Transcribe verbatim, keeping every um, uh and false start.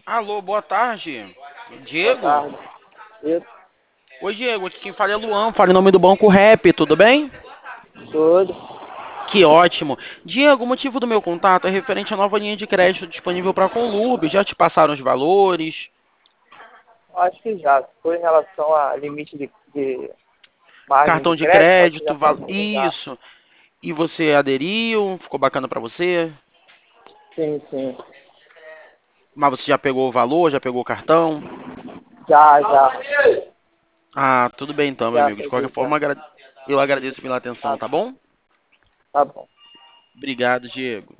Alô, boa tarde. Boa Diego? tarde. Isso, Oi, Diego, aqui quem fala é Luan, fala em nome do Banco Rap, tudo bem? tudo. Que ótimo. Diego, o motivo do meu contato é referente à nova linha de crédito disponível para a Conlurb. Já te passaram os valores? Acho que já. Se for em relação a limite de, de margem de Cartão de crédito, acho que já crédito, val... passou já. isso. E você aderiu? Ficou bacana para você? Sim, sim. Mas você já pegou o valor? Já pegou o cartão? Já, já. Ah, tudo bem então, meu Já amigo. De qualquer peguei já. forma, agra- eu agradeço pela atenção, Tá, tá bom? tá bom. Obrigado, Diego.